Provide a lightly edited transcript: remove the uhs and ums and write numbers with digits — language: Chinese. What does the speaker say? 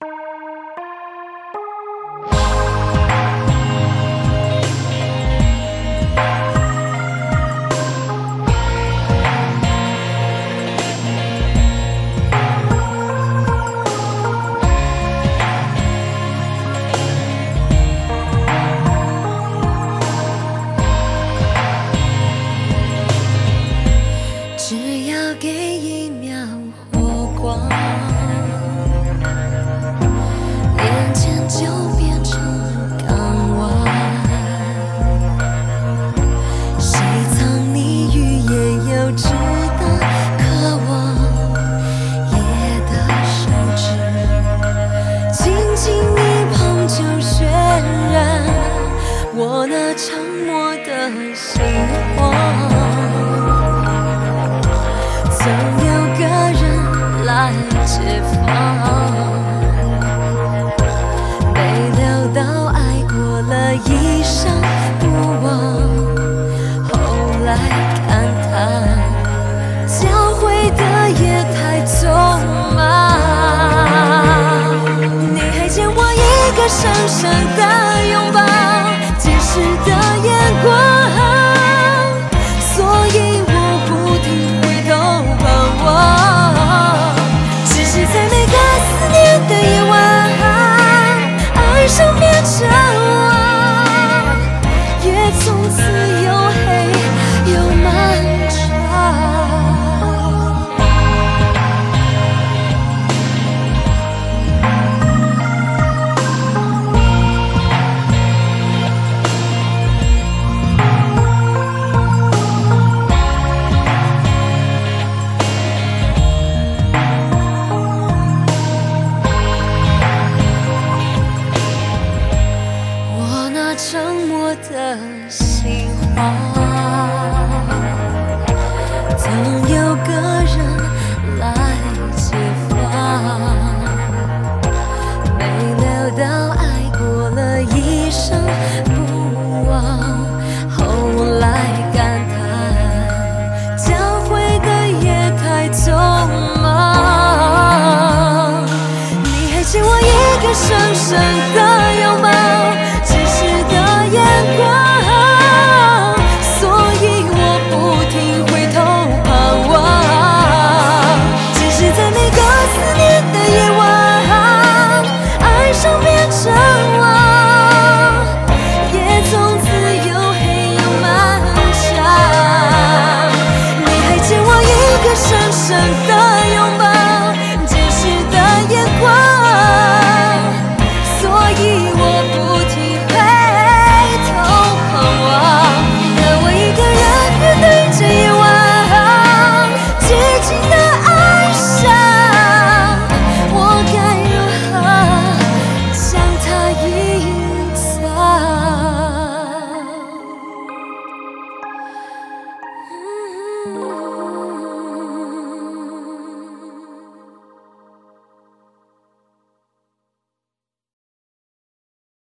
只要给一秒火光，眼前就变成港湾。谁藏你于夜又知道渴望夜的手指，轻轻一碰就渲染我那沉默的心慌。总有个人来解放，没料到爱过了一生不忘，后来感叹交汇的也太匆忙。你还欠我一个深深的拥抱，及时的眼光，所以我不停回头盼望，只是在每个思念的夜晚，爱上变成我，夜从此又黑又漫长。沉默的心慌，总有个人来解放，没料到爱过了一生不忘，后来感叹交汇的也太匆忙。你还欠我一个深深的拥抱，